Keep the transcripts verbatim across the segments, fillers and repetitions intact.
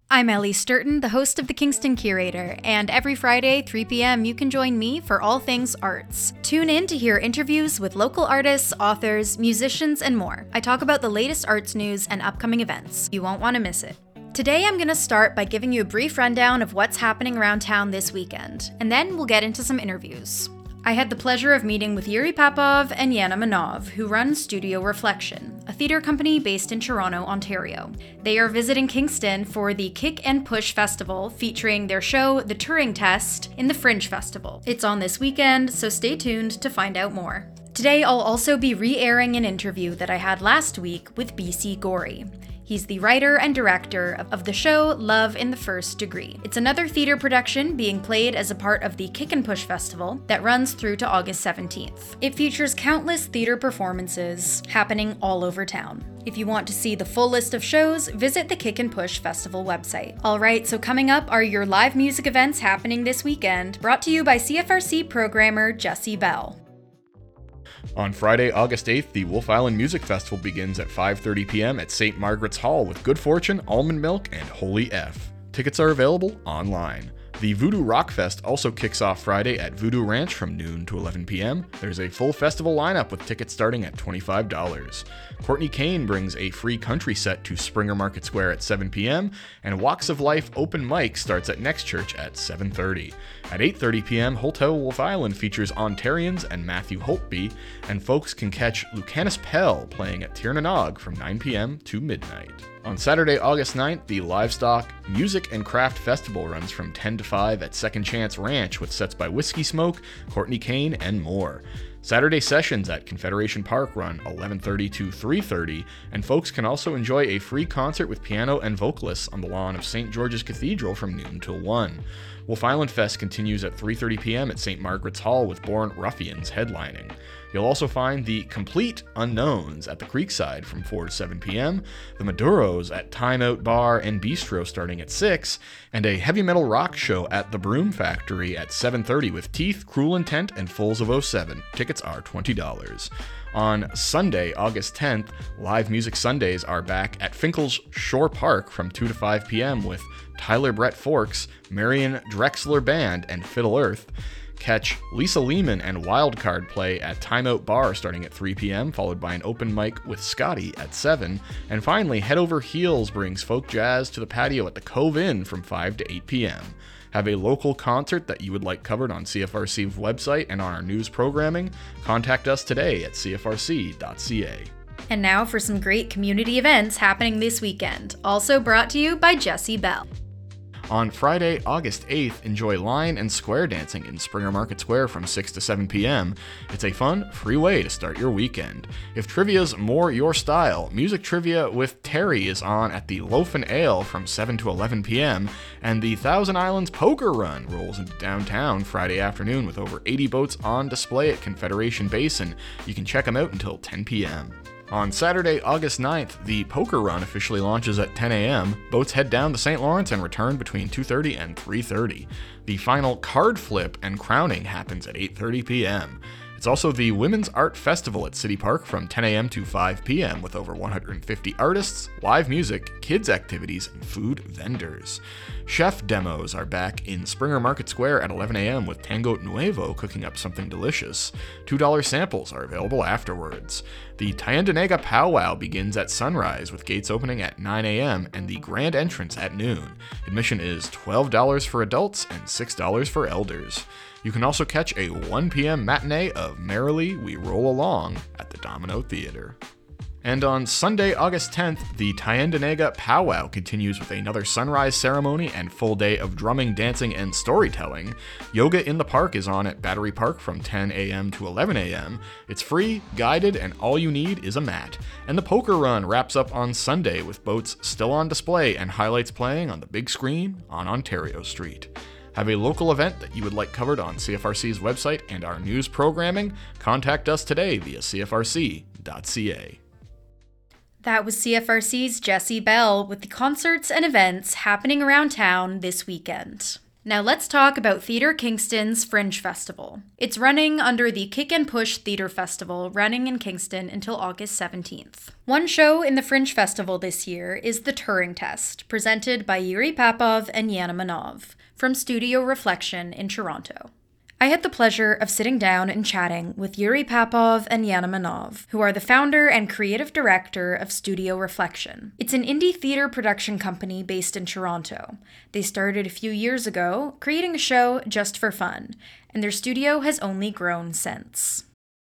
I'm Ellie Sturton, the host of the Kingston Curator, and every Friday, three p.m., you can join me for all things arts. Tune in to hear interviews with local artists, authors, musicians, and more. I talk about the latest arts news and upcoming events. You won't want to miss it. Today, I'm going to start by giving you a brief rundown of what's happening around town this weekend, and then we'll get into some interviews. I had the pleasure of meeting with Yuri Papov and Yana Manov, who run Studio Reflection, a theatre company based in Toronto, Ontario. They are visiting Kingston for the Kick and Push Festival, featuring their show, The Turing Test, in the Fringe Festival. It's on this weekend, so stay tuned to find out more. Today, I'll also be re-airing an interview that I had last week with B C Gorey. He's the writer and director of the show Love in the First Degree. It's another theater production being played as a part of the Kick and Push Festival that runs through to August seventeenth. It features countless theater performances happening all over town. If you want to see the full list of shows, visit the Kick and Push Festival website. Alright, so coming up are your live music events happening this weekend, brought to you by C F R C programmer Jesse Bell. On Friday, August eighth, the Wolfe Island Music Festival begins at five thirty p.m. at Saint Margaret's Hall with Good Fortune, Almond Milk, and Holy F. Tickets are available online. The Voodoo Rock Fest also kicks off Friday at Voodoo Ranch from noon to eleven p.m. There's a full festival lineup with tickets starting at twenty-five dollars. Courtney Kane brings a free country set to Springer Market Square at seven p.m. and Walks of Life open mic starts at Next Church at seven thirty. At eight thirty p.m., Hotel Wolfe Island features Ontarians and Matthew Holtby, and folks can catch Lucanus Pell playing at Tir na Nog from nine p.m. to midnight. On Saturday, August ninth, the Livestock Music and Craft Festival runs from ten to five at Second Chance Ranch with sets by Whiskey Smoke, Courtney Kane, and more. Saturday sessions at Confederation Park run eleven thirty to three thirty, and folks can also enjoy a free concert with piano and vocalists on the lawn of Saint George's Cathedral from noon till one. Wolfe Island Fest continues at three thirty p.m. at Saint Margaret's Hall with Born Ruffians headlining. You'll also find the Complete Unknowns at the Creekside from four to seven p.m., the Maduros at Time Out Bar and Bistro starting at six, and a heavy metal rock show at the Broom Factory at seven thirty with Teeth, Cruel Intent, and Fools of oh seven. Tickets are twenty dollars. On Sunday, August tenth, Live Music Sundays are back at Finkel's Shore Park from two to five p.m. with Tyler Brett Forks, Marion Drexler Band, and Fiddle Earth. Catch Lisa Lehman and Wildcard play at Time Out Bar starting at three p.m., followed by an open mic with Scotty at seven. And finally, Head Over Heels brings folk jazz to the patio at the Cove Inn from five to eight p.m. Have a local concert that you would like covered on C F R C's website and on our news programming? Contact us today at c f r c dot c a. And now for some great community events happening this weekend, also brought to you by Jesse Bell. On Friday, August eighth, enjoy line and square dancing in Springer Market Square from six to seven p.m. It's a fun, free way to start your weekend. If trivia's more your style, Music Trivia with Terry is on at the Loaf and Ale from seven to eleven p.m., and the Thousand Islands Poker Run rolls into downtown Friday afternoon with over eighty boats on display at Confederation Basin. You can check them out until ten p.m. On Saturday, August ninth, the Poker Run officially launches at ten a.m. Boats head down to Saint Lawrence and return between two thirty and three thirty. The final card flip and crowning happens at eight thirty p.m. It's also the Women's Art Festival at City Park from ten a.m. to five p.m. with over one hundred fifty artists, live music, kids activities, and food vendors. Chef demos are back in Springer Market Square at eleven a.m. with Tango Nuevo cooking up something delicious. two dollars samples are available afterwards. The Tyendinaga Powwow begins at sunrise with gates opening at nine a.m. and the grand entrance at noon. Admission is twelve dollars for adults and six dollars for elders. You can also catch a one p.m. matinee of Merrily We Roll Along at the Domino Theater. And on Sunday, August tenth, the Tyendinaga Powwow continues with another sunrise ceremony and full day of drumming, dancing, and storytelling. Yoga in the Park is on at Battery Park from ten a.m. to eleven a.m. It's free, guided, and all you need is a mat. And the Poker Run wraps up on Sunday with boats still on display and highlights playing on the big screen on Ontario Street. Have a local event that you would like covered on C F R C's website and our news programming? Contact us today via c f r c dot c a. That was C F R C's Jesse Bell with the concerts and events happening around town this weekend. Now let's talk about Theatre Kingston's Fringe Festival. It's running under the Kick and Push Theatre Festival, running in Kingston until August seventeenth. One show in the Fringe Festival this year is The Turing Test, presented by Yuri Papov and Yana Manov from Studio Reflection in Toronto. I had the pleasure of sitting down and chatting with Yuri Papov and Yana Manov, who are the founder and creative director of Studio Reflection. It's an indie theater production company based in Toronto. They started a few years ago, creating a show just for fun, and their studio has only grown since.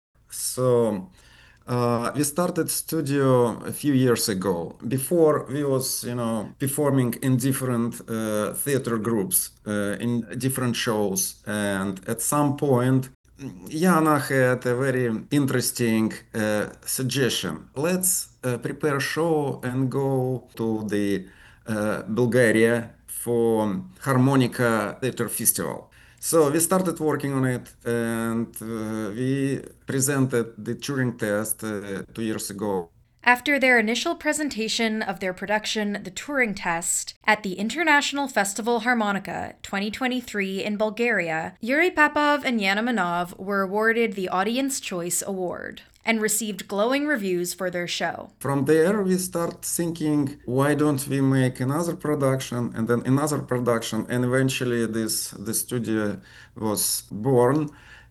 So uh, we started studio a few years ago. Before we was, you know, performing in different uh, theater groups, uh, in different shows, and at some point, Yana had a very interesting uh, suggestion. Let's uh, prepare a show and go to the uh, Bulgaria for Harmonica Theater Festival. So we started working on it, and uh, we presented the Turing test uh, two years ago. After their initial presentation of their production, The Turing Test, at the International Festival Harmonica twenty twenty-three in Bulgaria, Yuri Papov and Yana Manov were awarded the Audience Choice Award and received glowing reviews for their show. From there, we start thinking, why don't we make another production and then another production? And eventually this the studio was born.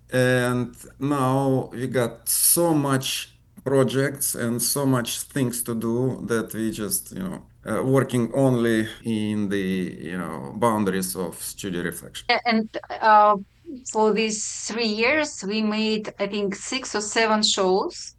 And now we got so much projects and so much things to do that we just, you know, uh, working only in the, you know, boundaries of Studio Reflection. And uh, for these three years, we made, I think, six or seven shows.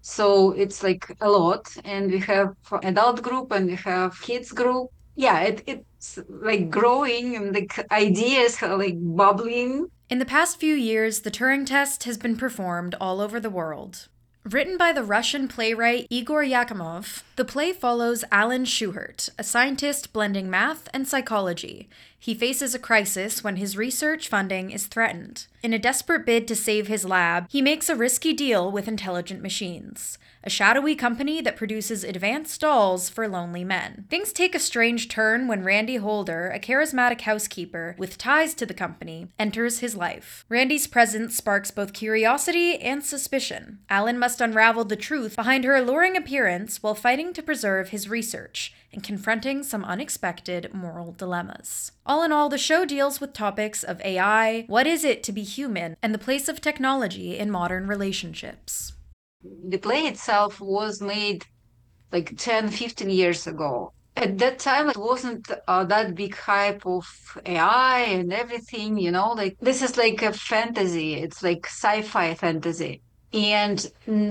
So it's like a lot. And we have adult group and we have kids group. Yeah, it, it's like growing and like ideas are like bubbling. In the past few years, the Turing Test has been performed all over the world. Written by the Russian playwright Igor Yakimov, the play follows Alan Schuhart, a scientist blending math and psychology. He faces a crisis when his research funding is threatened. In a desperate bid to save his lab, he makes a risky deal with Intelligent Machines, a shadowy company that produces advanced dolls for lonely men. Things take a strange turn when Randy Holder, a charismatic housekeeper with ties to the company, enters his life. Randy's presence sparks both curiosity and suspicion. Alan must unravel the truth behind her alluring appearance while fighting to preserve his research and confronting some unexpected moral dilemmas. All in all, the show deals with topics of A I, what is it to be human, and the place of technology in modern relationships. The play itself was made like ten, fifteen years ago. At that time, it wasn't uh, that big hype of A I and everything, you know, like this is like a fantasy. It's like sci-fi fantasy. And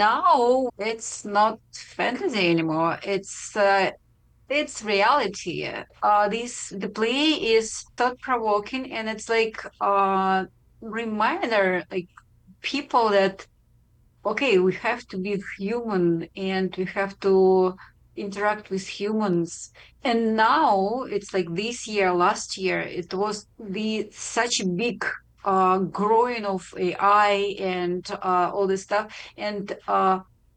now it's not fantasy anymore. It's uh, it's reality. Uh, this the play is thought-provoking, and it's like a reminder, like people that okay, we have to be human and we have to interact with humans. And now it's like this year, last year, it was the such a big uh, growing of A I and uh, all this stuff. And uh,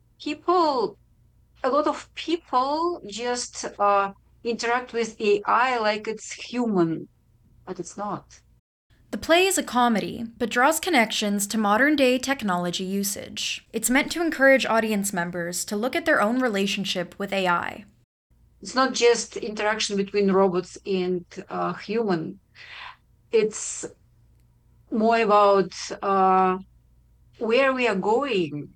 people, a lot of people just uh, interact with A I like it's human, but it's not. The play is a comedy, but draws connections to modern-day technology usage. It's meant to encourage audience members to look at their own relationship with A I. It's not just interaction between robots and uh, human. It's more about uh, where we are going.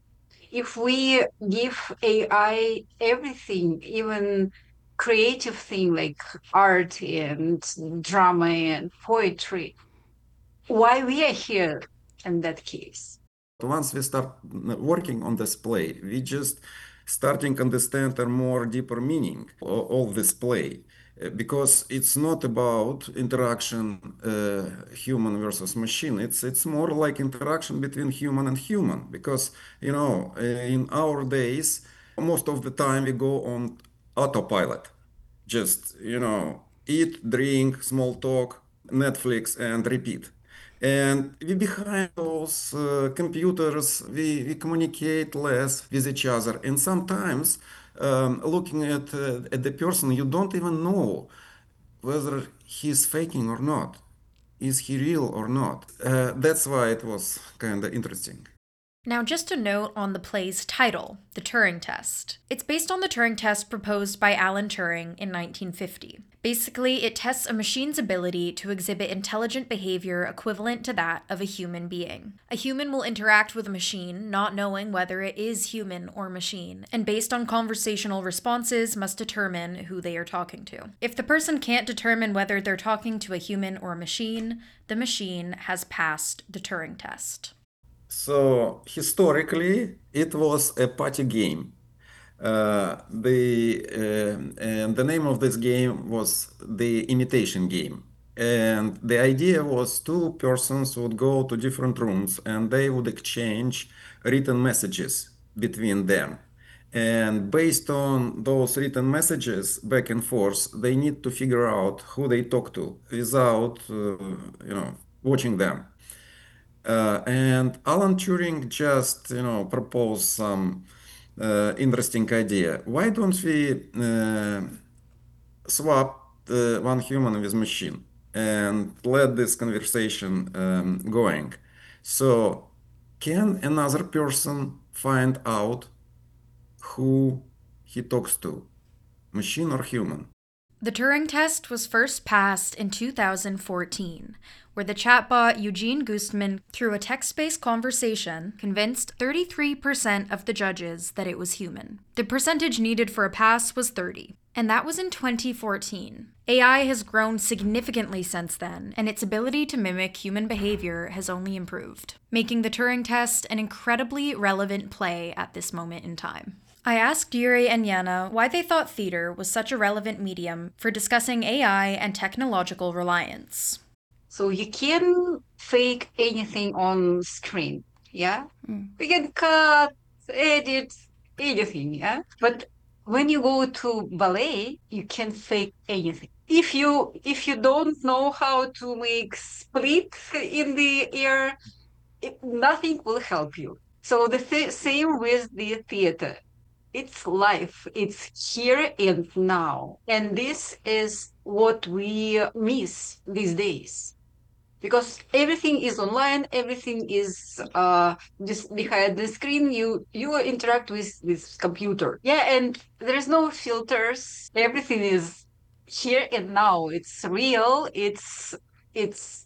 If we give A I everything, even creative thing like art and drama and poetry, why we are here in that case? Once we start working on this play, we just starting understand a more deeper meaning of, of this play. Uh, because it's not about interaction uh, human versus machine. It's it's more like interaction between human and human. Because you know, uh, in our days, most of the time we go on autopilot. Just you know, eat, drink, small talk, Netflix, and repeat. And we behind those uh, computers, we, we communicate less with each other. And sometimes um, looking at, uh, at the person, you don't even know whether he's faking or not. is he real or not? Uh, that's why it was kind of interesting. Now, just a note on the play's title, The Turing Test. It's based on the Turing test proposed by Alan Turing in nineteen fifty. Basically, it tests a machine's ability to exhibit intelligent behavior equivalent to that of a human being. A human will interact with a machine, not knowing whether it is human or machine, and based on conversational responses must determine who they are talking to. If the person can't determine whether they're talking to a human or a machine, the machine has passed the Turing test. So historically, it was a party game. Uh, the uh, and the name of this game was the imitation game. And the idea was two persons would go to different rooms and they would exchange written messages between them. And based on those written messages back and forth, they need to figure out who they talk to without, uh, you know, watching them. Uh, and Alan Turing just, you know, proposed some uh, interesting idea. Why don't we uh, swap uh, one human with machine and let this conversation um, going? So, can another person find out who he talks to, machine or human? The Turing test was first passed in two thousand fourteen, where the chatbot Eugene Gustman, through a text-based conversation, convinced thirty-three percent of the judges that it was human. The percentage needed for a pass was thirty, and that was in twenty fourteen. A I has grown significantly since then, and its ability to mimic human behavior has only improved, making the Turing test an incredibly relevant play at this moment in time. I asked Yuri and Yana why they thought theater was such a relevant medium for discussing A I and technological reliance. So you can fake anything on screen, yeah? Mm. We can cut, edit, anything, yeah? But when you go to ballet, you can fake anything. If you if you don't know how to make split in the air, it, nothing will help you. So the th- same with the theater. It's life. It's here and now. And this is what we miss these days. Because everything is online, everything is uh, just behind the screen. You you interact with with computer. Yeah, and there's no filters. Everything is here and now. It's real. It's it's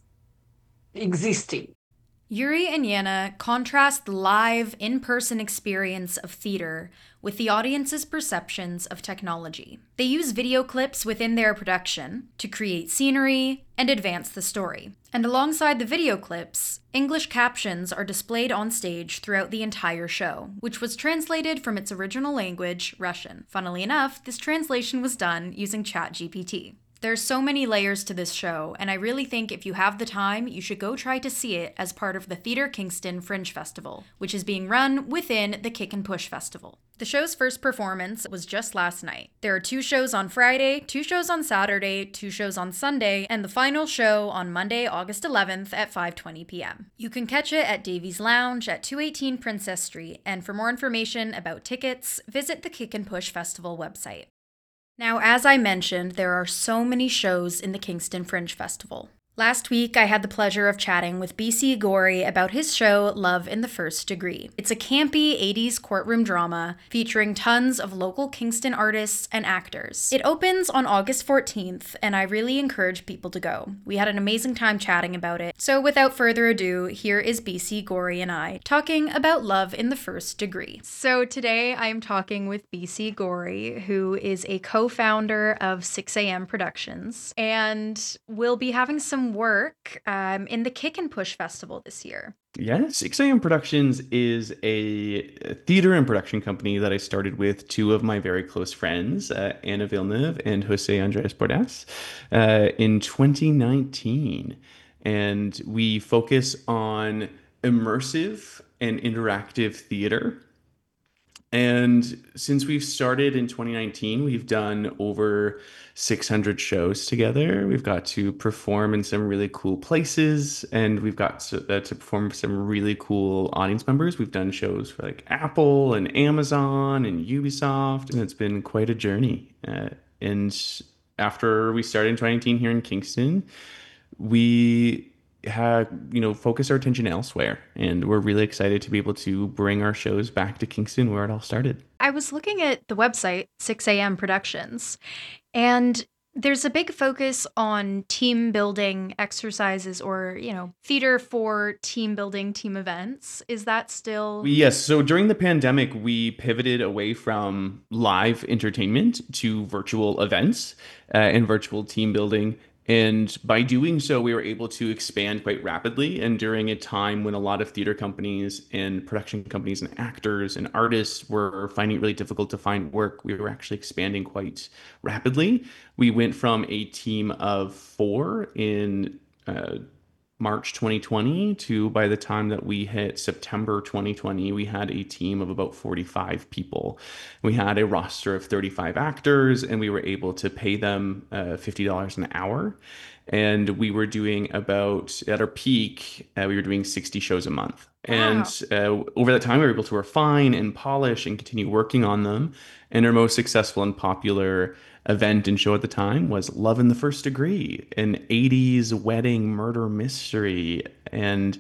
existing. Yuri and Yana contrast the live, in-person experience of theater with the audience's perceptions of technology. They use video clips within their production to create scenery and advance the story. And alongside the video clips, English captions are displayed on stage throughout the entire show, which was translated from its original language, Russian. Funnily enough, this translation was done using ChatGPT. There's so many layers to this show, and I really think if you have the time, you should go try to see it as part of the Theatre Kingston Fringe Festival, which is being run within the Kick and Push Festival. The show's first performance was just last night. There are two shows on Friday, two shows on Saturday, two shows on Sunday, and the final show on Monday, August eleventh at five twenty p.m. You can catch it at Davies Lounge at two eighteen Princess Street, and for more information about tickets, visit the Kick and Push Festival website. Now, as I mentioned, there are so many shows in the Kingston Fringe Festival. Last week, I had the pleasure of chatting with B C Gorey about his show, Love in the First Degree. It's a campy eighties courtroom drama featuring tons of local Kingston artists and actors. It opens on August fourteenth, and I really encourage people to go. We had an amazing time chatting about it. So without further ado, here is B C Gorey and I talking about Love in the First Degree. So today, I am talking with B C Gorey, who is a co-founder of six a.m. Productions, and we'll be having some work um, in the Kick and Push Festival this year. Yeah, six a.m. Productions is a theater and production company that I started with two of my very close friends, uh, Anna Villeneuve and Jose Andres Bordas, uh, in twenty nineteen. And we focus on immersive and interactive theater. And since we've started in twenty nineteen, we've done over six hundred shows together. We've got to perform in some really cool places, and we've got to, uh, to perform for some really cool audience members. We've done shows for like Apple and Amazon and Ubisoft, and it's been quite a journey. Uh, and after we started in twenty nineteen here in Kingston, we have, you know, focus our attention elsewhere. And we're really excited to be able to bring our shows back to Kingston where it all started. I was looking at the website, six a m Productions, and there's a big focus on team building exercises or, you know, theater for team building, team events. Is that still? Yes. So during the pandemic, we pivoted away from live entertainment to virtual events uh, and virtual team building. And by doing so, we were able to expand quite rapidly. And during a time when a lot of theater companies and production companies and actors and artists were finding it really difficult to find work, we were actually expanding quite rapidly. We went from a team of four in uh, March twenty twenty to by the time that we hit September twenty twenty, we had a team of about forty-five people. We had a roster of thirty-five actors, and we were able to pay them uh, fifty dollars an hour. And we were doing about, at our peak, uh, we were doing sixty shows a month. Wow. And uh, over that time, we were able to refine and polish and continue working on them. And our most successful and popular event and show at the time was Love in the First Degree, an eighties wedding murder mystery. And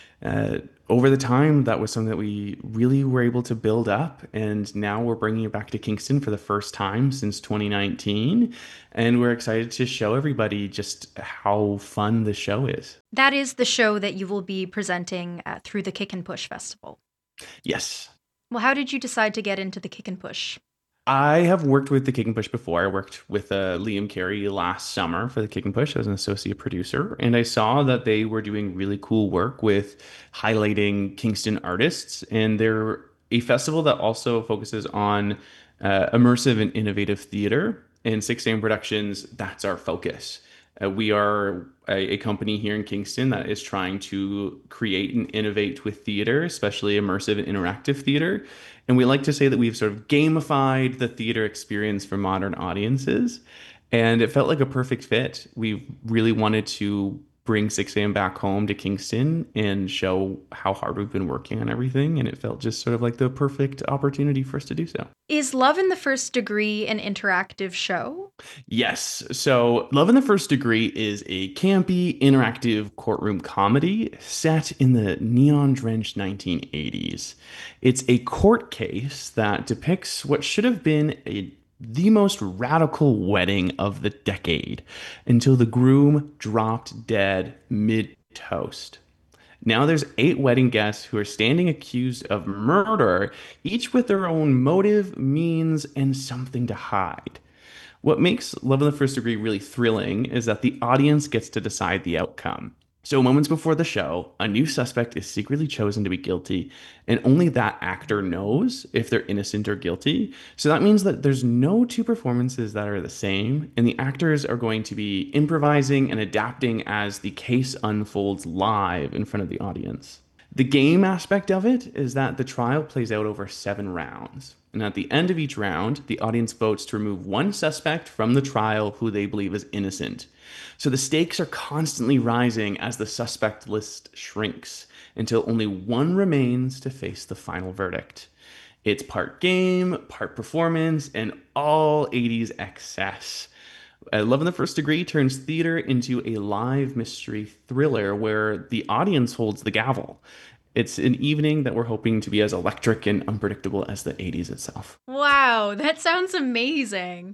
uh, over the time, that was something that we really were able to build up. And now we're bringing it back to Kingston for the first time since twenty nineteen. And we're excited to show everybody just how fun the show is. That is the show that you will be presenting uh, through the Kick and Push Festival. Yes. Well, how did you decide to get into the Kick and Push? I have worked with the Kick and Push before. I worked with uh, Liam Carey last summer for the Kick and Push as an associate producer, and I saw that they were doing really cool work with highlighting Kingston artists, and they're a festival that also focuses on uh, immersive and innovative theater. And six a m Productions, that's our focus. Uh, we are a, a company here in Kingston that is trying to create and innovate with theater, especially immersive and interactive theater. And we like to say that we've sort of gamified the theater experience for modern audiences. And it felt like a perfect fit. We really wanted to bring six a m back home to Kingston and show how hard we've been working on everything. And it felt just sort of like the perfect opportunity for us to do so. Is Love in the First Degree an interactive show? Yes. So Love in the First Degree is a campy, interactive courtroom comedy set in the neon-drenched nineteen eighties. It's a court case that depicts what should have been a the most radical wedding of the decade until the groom dropped dead mid-toast. Now there's eight wedding guests who are standing accused of murder, each with their own motive, means, and something to hide. What makes Love in the First Degree really thrilling is that the audience gets to decide the outcome. So moments before the show, a new suspect is secretly chosen to be guilty, and only that actor knows if they're innocent or guilty. So that means that there's no two performances that are the same, and the actors are going to be improvising and adapting as the case unfolds live in front of the audience. The game aspect of it is that the trial plays out over seven rounds. And at the end of each round, the audience votes to remove one suspect from the trial who they believe is innocent. So the stakes are constantly rising as the suspect list shrinks until only one remains to face the final verdict. It's part game, part performance, and all eighties excess. Uh, Love in the First Degree turns theater into a live mystery thriller where the audience holds the gavel. It's an evening that we're hoping to be as electric and unpredictable as the eighties itself. Wow, that sounds amazing.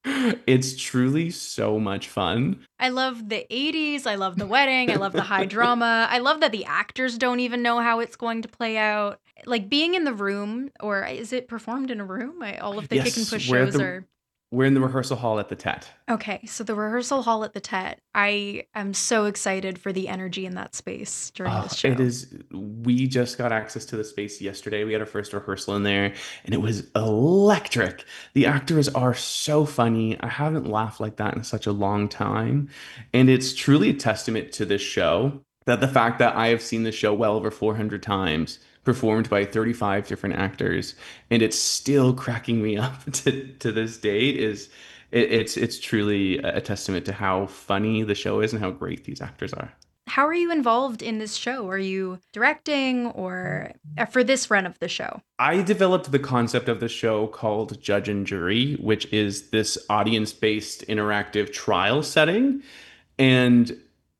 It's truly so much fun. I love the eighties. I love the wedding. I love the high drama. I love that the actors don't even know how it's going to play out. Like being in the room, or is it performed in a room? I, all of the Yes, Kick and Push we're at shows the- are. We're in the rehearsal hall at the Tet. Okay, so the rehearsal hall at the Tet. I am so excited for the energy in that space during Oh, this show. it is. We just got access to the space yesterday. We had our first rehearsal in there, and it was electric. The actors are so funny. I haven't laughed like that in such a long time, and it's truly a testament to this show that the fact that I have seen this show well over four hundred times, performed by thirty-five different actors, and it's still cracking me up to, to this date is it, it's it's truly a testament to how funny the show is and how great these actors are. How are you involved in this show? Are you directing or uh, for this run of the show? I developed the concept of the show called Judge and Jury, which is this audience-based interactive trial setting. And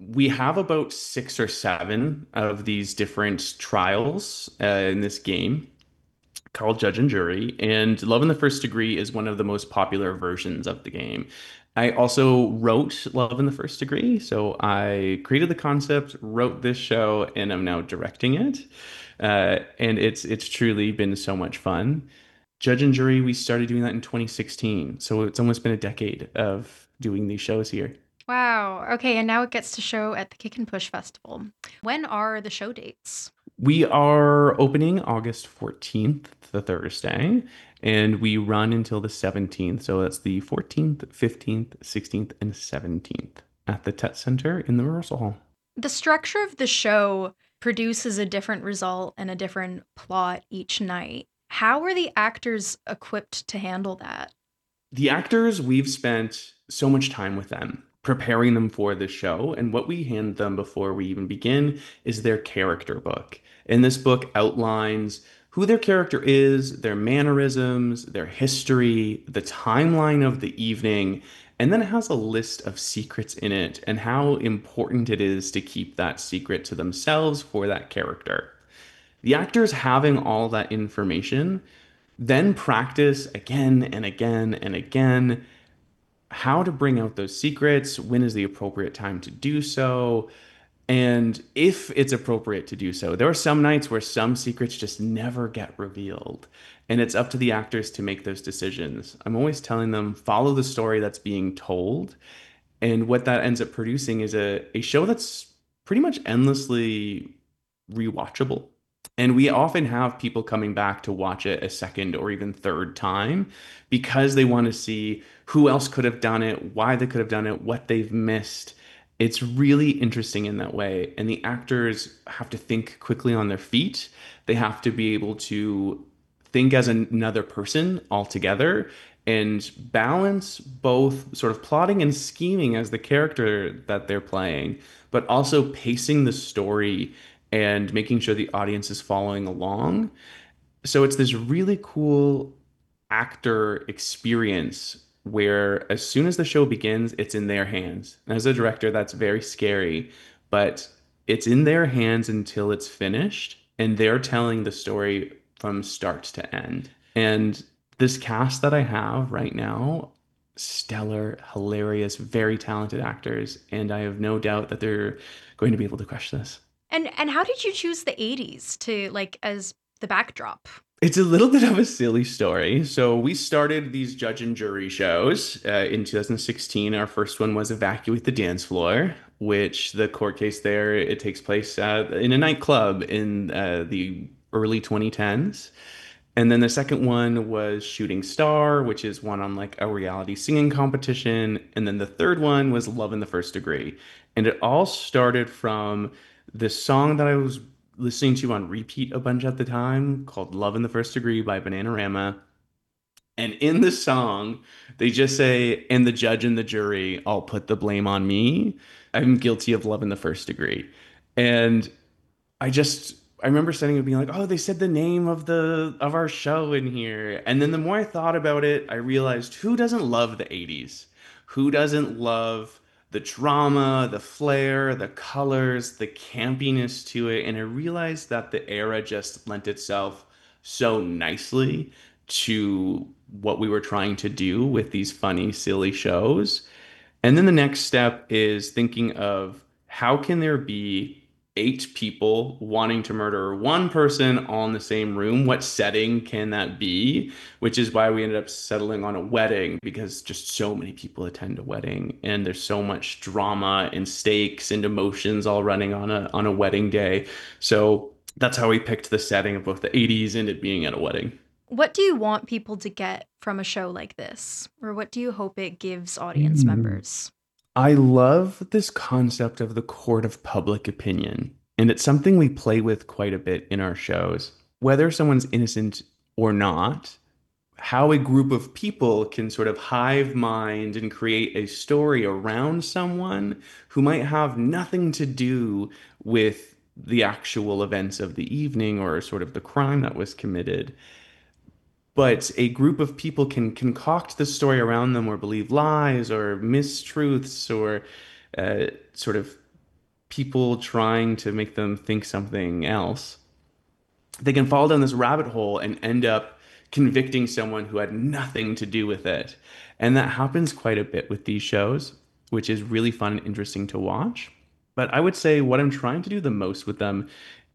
We have about six or seven of these different trials uh, in this game called Judge and Jury, and Love in the First Degree is one of the most popular versions of the game. I also wrote Love in the First Degree, so I created the concept, wrote this show, and I'm now directing it. Uh, and it's it's truly been so much fun. Judge and Jury, we started doing that in twenty sixteen, so it's almost been a decade of doing these shows here. Wow. Okay, and now it gets to show at the Kick and Push Festival. When are the show dates? We are opening August fourteenth, the Thursday, and we run until the seventeenth. So that's the fourteenth, fifteenth, sixteenth, and seventeenth at the Tet Center in the rehearsal hall. The structure of the show produces a different result and a different plot each night. How are the actors equipped to handle that? The actors, we've spent so much time with them, preparing them for the show. And what we hand them before we even begin is their character book. And this book outlines who their character is, their mannerisms, their history, the timeline of the evening, and then it has a list of secrets in it and how important it is to keep that secret to themselves for that character. The actors having all that information then practice again and again and again how to bring out those secrets, when is the appropriate time to do so, and if it's appropriate to do so. There are some nights where some secrets just never get revealed, and it's up to the actors to make those decisions. I'm always telling them, follow the story that's being told, and what that ends up producing is a, a show that's pretty much endlessly rewatchable. And we often have people coming back to watch it a second or even third time because they want to see who else could have done it, why they could have done it, what they've missed. It's really interesting in that way. And the actors have to think quickly on their feet. They have to be able to think as another person altogether and balance both sort of plotting and scheming as the character that they're playing, but also pacing the story and making sure the audience is following along. So it's this really cool actor experience where as soon as the show begins, it's in their hands. And as a director, that's very scary, but it's in their hands until it's finished, and they're telling the story from start to end. And this cast that I have right now, stellar, hilarious, very talented actors, and I have no doubt that they're going to be able to crush this. And and how did you choose the eighties to like as the backdrop? It's a little bit of a silly story. So we started these Judge and Jury shows uh, in two thousand sixteen. Our first one was Evacuate the Dance Floor, which the court case there, it takes place uh, in a nightclub in uh, the early twenty tens. And then the second one was Shooting Star, which is one on like a reality singing competition. And then the third one was Love in the First Degree. And it all started from this song that I was listening to on repeat a bunch at the time called Love in the First Degree by Bananarama. And in the song, they just say, and the judge and the jury all put the blame on me. I'm guilty of love in the first degree. And I just, I remember sitting and being like, oh, they said the name of the, of our show in here. And then the more I thought about it, I realized who doesn't love the eighties? Who doesn't love the drama, the flair, the colors, the campiness to it? And I realized that the era just lent itself so nicely to what we were trying to do with these funny, silly shows. And then the next step is thinking of how can there be eight people wanting to murder one person all in the same room? What setting can that be? Which is why we ended up settling on a wedding, because just so many people attend a wedding and there's so much drama and stakes and emotions all running on a on a wedding day. So that's how we picked the setting of both the eighties and it being at a wedding. What do you want people to get from a show like this? Or what do you hope it gives audience Mm. members? I love this concept of the court of public opinion, and it's something we play with quite a bit in our shows. Whether someone's innocent or not, how a group of people can sort of hive mind and create a story around someone who might have nothing to do with the actual events of the evening or sort of the crime that was committed. But a group of people can concoct the story around them or believe lies or mistruths or uh, sort of people trying to make them think something else, they can fall down this rabbit hole and end up convicting someone who had nothing to do with it. And that happens quite a bit with these shows, which is really fun and interesting to watch. But I would say what I'm trying to do the most with them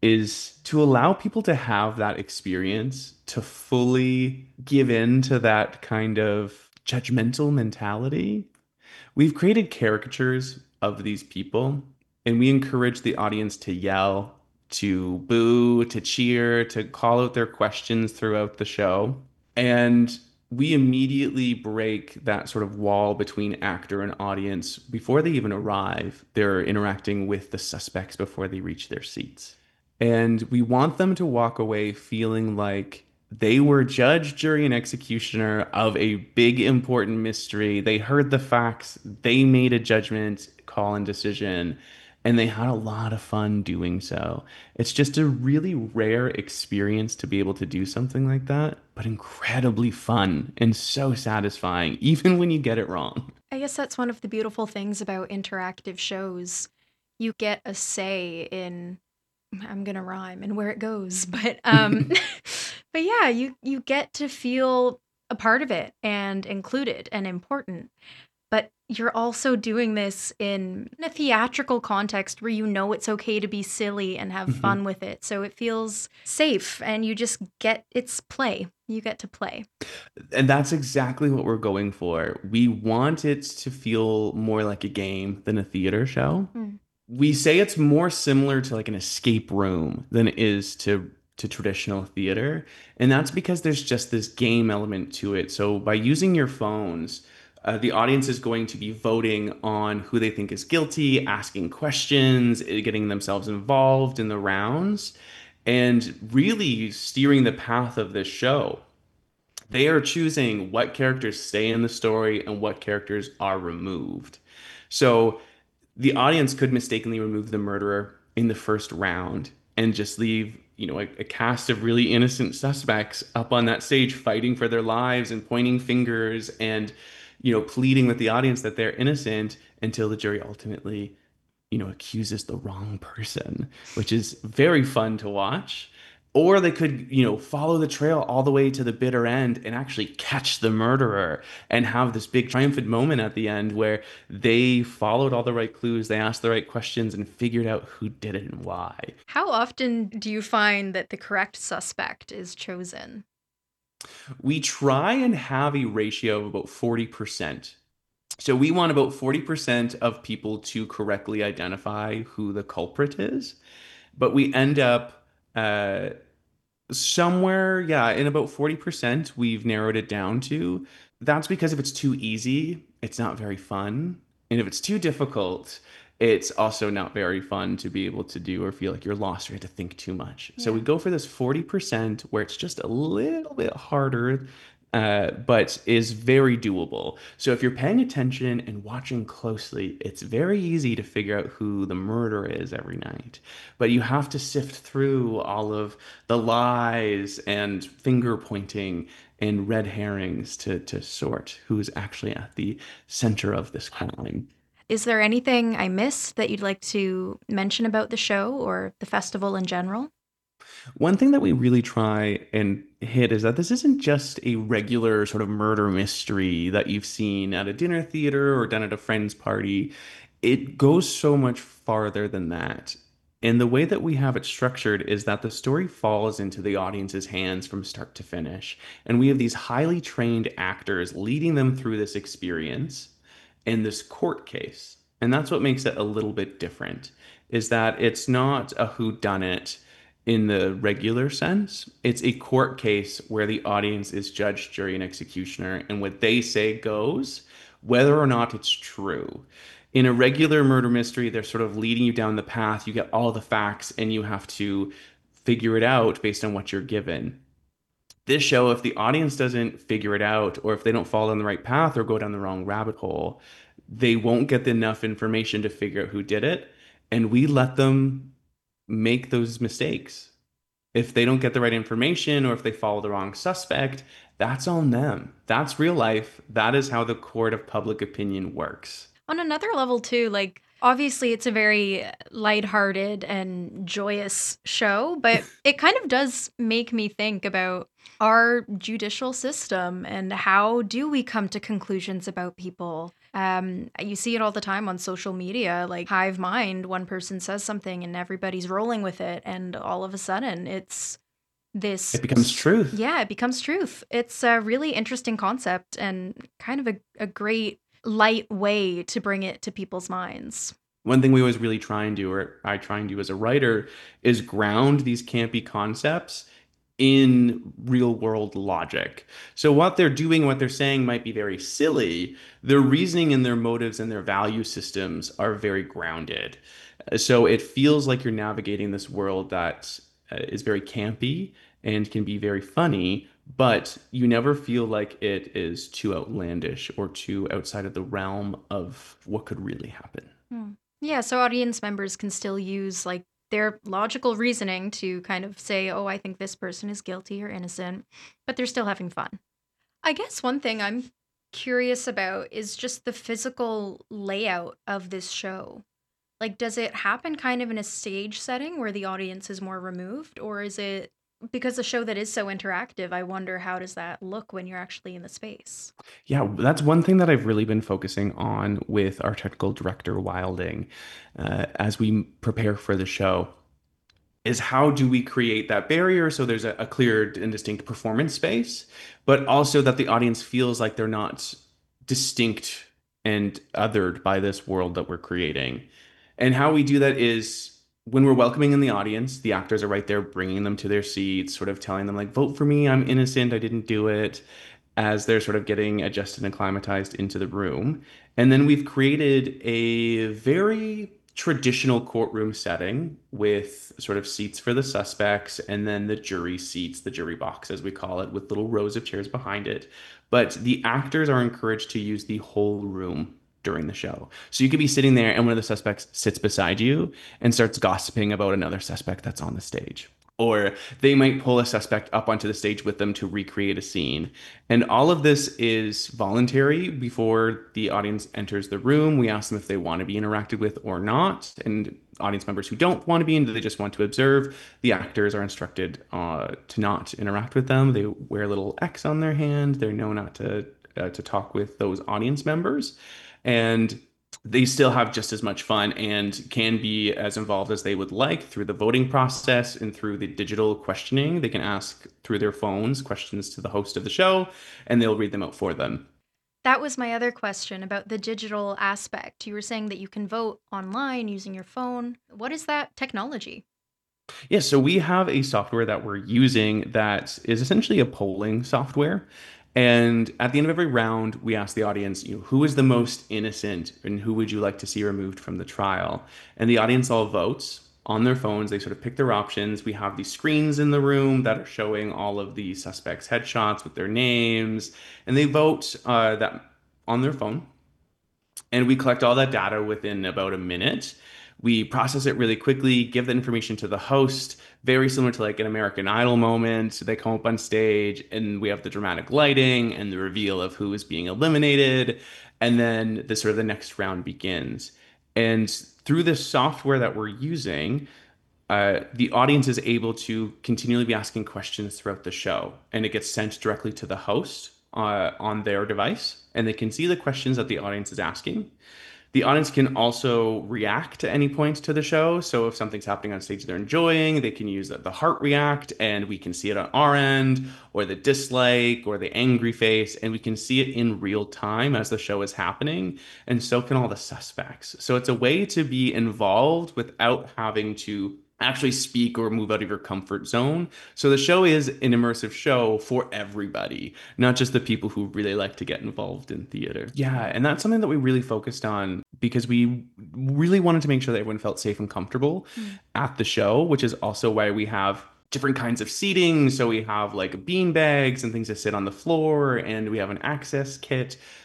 is to allow people to have that experience, to fully give in to that kind of judgmental mentality. We've created caricatures of these people, and we encourage the audience to yell, to boo, to cheer, to call out their questions throughout the show. And we immediately break that sort of wall between actor and audience before they even arrive. They're interacting with the suspects before they reach their seats. And we want them to walk away feeling like they were judge, jury, and executioner of a big, important mystery. They heard the facts, they made a judgment call and decision, and they had a lot of fun doing so. It's just a really rare experience to be able to do something like that, but incredibly fun and so satisfying, even when you get it wrong. I guess that's one of the beautiful things about interactive shows. You get a say in, I'm gonna rhyme, and where it goes, but um, but yeah, you you get to feel a part of it and included and important. But you're also doing this in a theatrical context where you know it's okay to be silly and have Mhm. fun with it. So it feels safe and you just get it's play. You get to play. And that's exactly what we're going for. We want it to feel more like a game than a theater show. Mm. We say it's more similar to like an escape room than it is to to traditional theater, and that's because there's just this game element to it. So by using your phones, uh, the audience is going to be voting on who they think is guilty, asking questions, eh, getting themselves involved in the rounds, and really steering the path of this show. They are choosing what characters stay in the story and what characters are removed. So the audience could mistakenly remove the murderer in the first round and just leave, you know, a, a cast of really innocent suspects up on that stage fighting for their lives and pointing fingers and, you know, pleading with the audience that they're innocent until the jury ultimately, you know, accuses the wrong person, which is very fun to watch. Or they could, you know, follow the trail all the way to the bitter end and actually catch the murderer and have this big triumphant moment at the end where they followed all the right clues, they asked the right questions, and figured out who did it and why. How often do you find that the correct suspect is chosen? We try and have a ratio of about forty percent. So we want about forty percent of people to correctly identify who the culprit is, but we end up uh, somewhere, yeah, in about forty percent, we've narrowed it down to. That's because if it's too easy, it's not very fun. And if it's too difficult, it's also not very fun to be able to do or feel like you're lost or you have to think too much. So we Yeah. go for this forty percent where it's just a little bit harder, uh, but is very doable. So if you're paying attention and watching closely, it's very easy to figure out who the murderer is every night. But you have to sift through all of the lies and finger pointing and red herrings to to sort who's actually at the center of this crime. Is there anything I missed that you'd like to mention about the show or the festival in general? One thing that we really try and hit is that this isn't just a regular sort of murder mystery that you've seen at a dinner theater or done at a friend's party. It goes so much farther than that. And the way that we have it structured is that the story falls into the audience's hands from start to finish. And we have these highly trained actors leading them through this experience in this court case. And that's what makes it a little bit different, is that it's not a whodunit in the regular sense. It's a court case where the audience is judge, jury, and executioner, and what they say goes, whether or not it's true. In a regular murder mystery, they're sort of leading you down the path. You get all the facts, and you have to figure it out based on what you're given. This show, if the audience doesn't figure it out, or if they don't fall down the right path or go down the wrong rabbit hole, they won't get enough information to figure out who did it. And we let them make those mistakes. If they don't get the right information or if they follow the wrong suspect, that's on them. That's real life. That is how the court of public opinion works. On another level, too, like Obviously, it's a very lighthearted and joyous show, but it kind of does make me think about our judicial system and how do we come to conclusions about people. Um, you see it all the time on social media, like hive mind, one person says something and everybody's rolling with it, and all of a sudden it's this It becomes truth. Yeah, it becomes truth. It's a really interesting concept and kind of a, a great light way to bring it to people's minds. One thing we always really try and do, or I try and do as a writer, is ground these campy concepts in real world logic. So what they're doing, what they're saying might be very silly. Their reasoning and their motives and their value systems are very grounded. So it feels like you're navigating this world that uh, is very campy and can be very funny, but you never feel like it is too outlandish or too outside of the realm of what could really happen. Hmm. Yeah, so audience members can still use like their logical reasoning to kind of say, oh, I think this person is guilty or innocent, but they're still having fun. I guess one thing I'm curious about is just the physical layout of this show. Like, does it happen kind of in a stage setting where the audience is more removed, or is it because the show that is so interactive? I wonder, how does that look when you're actually in the space? Yeah, that's one thing that I've really been focusing on with our technical director, Wilding, uh, as we prepare for the show, is how do we create that barrier so there's a, a clear and distinct performance space, but also that the audience feels like they're not distinct and othered by this world that we're creating. And how we do that is when we're welcoming in the audience, the actors are right there bringing them to their seats, sort of telling them like, vote for me, I'm innocent, I didn't do it, as they're sort of getting adjusted and acclimatized into the room. And then we've created a very traditional courtroom setting with sort of seats for the suspects and then the jury seats, the jury box, as we call it, with little rows of chairs behind it. But the actors are encouraged to use the whole room during the show. So you could be sitting there and one of the suspects sits beside you and starts gossiping about another suspect that's on the stage. Or they might pull a suspect up onto the stage with them to recreate a scene. And all of this is voluntary before the audience enters the room. We ask them if they want to be interacted with or not. And audience members who don't want to be in, do they just want to observe? The actors are instructed uh, to not interact with them. They wear a little X on their hand. They know not to uh, to talk with those audience members. And they still have just as much fun and can be as involved as they would like through the voting process and through the digital questioning. They can ask through their phones questions to the host of the show, and they'll read them out for them. That was my other question about the digital aspect. You were saying that you can vote online using your phone. What is that technology? Yeah, so we have a software that we're using that is essentially a polling software. And at the end of every round, we ask the audience, you know, who is the most innocent and who would you like to see removed from the trial? And the audience all votes on their phones. They sort of pick their options. We have these screens in the room that are showing all of the suspects' headshots with their names, and they vote uh, that on their phone. And we collect all that data within about a minute. We process it really quickly, give the information to the host, very similar to like an American Idol moment. They come up on stage and we have the dramatic lighting and the reveal of who is being eliminated. And then the sort of the next round begins. And through this software that we're using, uh, the audience is able to continually be asking questions throughout the show. And it gets sent directly to the host uh, on their device. And they can see the questions that the audience is asking. The audience can also react at any point to the show. So if something's happening on stage they're enjoying, they can use the heart react and we can see it on our end, or the dislike or the angry face, and we can see it in real time as the show is happening. And so can all the suspects. So it's a way to be involved without having to actually speak or move out of your comfort zone. So the show is an immersive show for everybody, not just the people who really like to get involved in theater. Yeah, and that's something that we really focused on because we really wanted to make sure that everyone felt safe and comfortable mm. at the show, which is also why we have different kinds of seating. So we have like bean bags and things that sit on the floor, and we have an access kit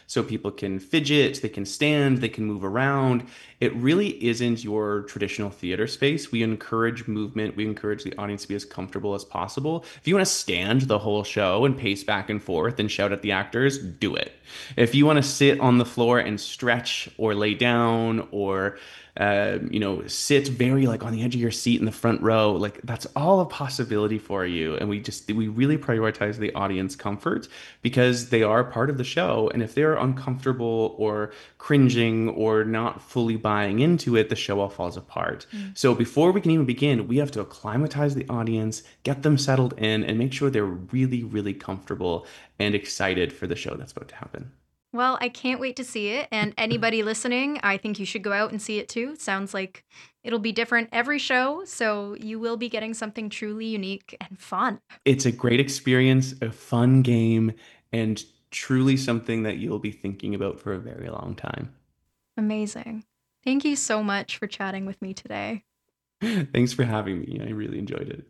so people can fidget, they can stand, they can move around. It really isn't your traditional theater space. We encourage movement. We encourage the audience to be as comfortable as possible. If you want to stand the whole show and pace back and forth and shout at the actors, do it. If you want to sit on the floor and stretch or lay down or uh, you know, sit very like on the edge of your seat in the front row, like that's all a possibility for you. And we just, we really prioritize the audience comfort because they are part of the show. And if they're uncomfortable or cringing or not fully buying into it, the show all falls apart. Mm. So before we can even begin, we have to acclimatize the audience, get them settled in, and make sure they're really, really comfortable and excited for the show that's about to happen. Well, I can't wait to see it. And anybody listening, I think you should go out and see it too. Sounds like it'll be different every show, so you will be getting something truly unique and fun. It's a great experience, a fun game, and truly something that you'll be thinking about for a very long time. Amazing. Thank you so much for chatting with me today. Thanks for having me. I really enjoyed it.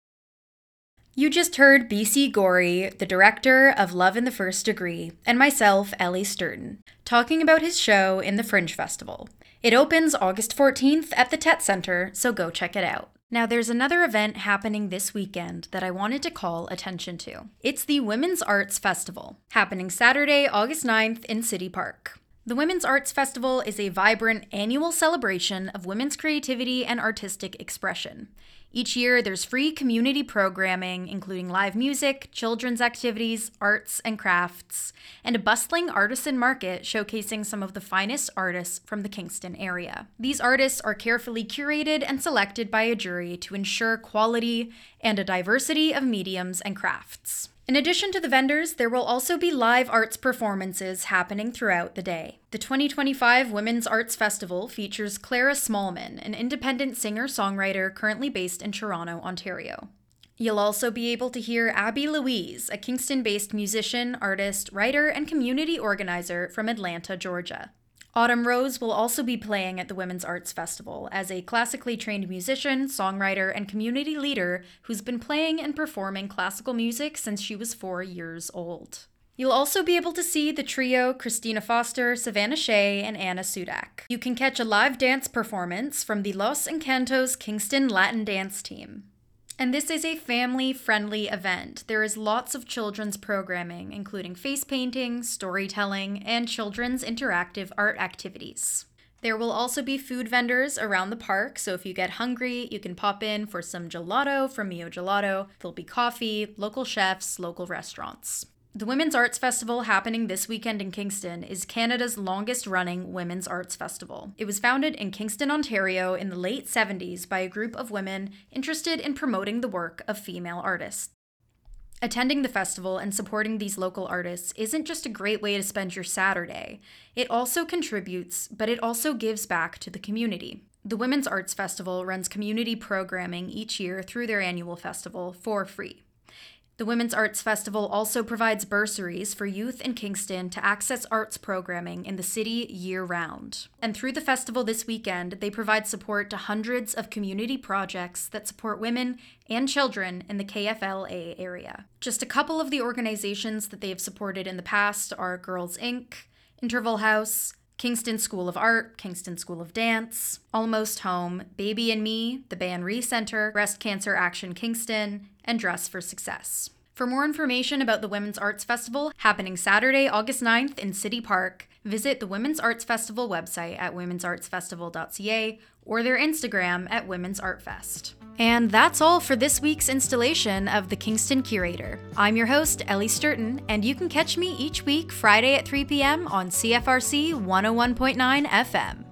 You just heard B C Gorey, the director of Love in the First Degree, and myself, Ellie Sturton, talking about his show in the Fringe Festival. It opens August fourteenth at the Tet Center, so go check it out. Now, there's another event happening this weekend that I wanted to call attention to. It's the Women's Arts Festival, happening Saturday, August ninth in City Park. The Women's Arts Festival is a vibrant annual celebration of women's creativity and artistic expression. Each year, there's free community programming, including live music, children's activities, arts and crafts, and a bustling artisan market showcasing some of the finest artists from the Kingston area. These artists are carefully curated and selected by a jury to ensure quality and a diversity of mediums and crafts. In addition to the vendors, there will also be live arts performances happening throughout the day. The twenty twenty-five Women's Arts Festival features Clara Smallman, an independent singer-songwriter currently based in Toronto, Ontario. You'll also be able to hear Abby Louise, a Kingston-based musician, artist, writer, and community organizer from Atlanta, Georgia. Autumn Rose will also be playing at the Women's Arts Festival as a classically trained musician, songwriter, and community leader who's been playing and performing classical music since she was four years old. You'll also be able to see the trio Christina Foster, Savannah Shea, and Anna Sudak. You can catch a live dance performance from the Los Encantos Kingston Latin Dance Team. And this is a family-friendly event. There is lots of children's programming, including face painting, storytelling, and children's interactive art activities. There will also be food vendors around the park, so if you get hungry, you can pop in for some gelato from Mio Gelato. There'll be coffee, local chefs, local restaurants. The Women's Arts Festival happening this weekend in Kingston is Canada's longest-running women's arts festival. It was founded in Kingston, Ontario in the late seventies by a group of women interested in promoting the work of female artists. Attending the festival and supporting these local artists isn't just a great way to spend your Saturday. It also contributes, but it also gives back to the community. The Women's Arts Festival runs community programming each year through their annual festival for free. The Women's Arts Festival also provides bursaries for youth in Kingston to access arts programming in the city year-round. And through the festival this weekend, they provide support to hundreds of community projects that support women and children in the K F L A area. Just a couple of the organizations that they have supported in the past are Girls Incorporated, Interval House, Kingston School of Art, Kingston School of Dance, Almost Home, Baby and Me, the Ban Re Center, Breast Cancer Action Kingston, and Dress for Success. For more information about the Women's Arts Festival, happening Saturday, August ninth in City Park, visit the Women's Arts Festival website at womens arts festival dot c a or their Instagram at Women's Art Fest. And that's all for this week's installation of The Kingston Curator. I'm your host, Ellie Sturton, and you can catch me each week Friday at three p.m. on C F R C one oh one point nine F M.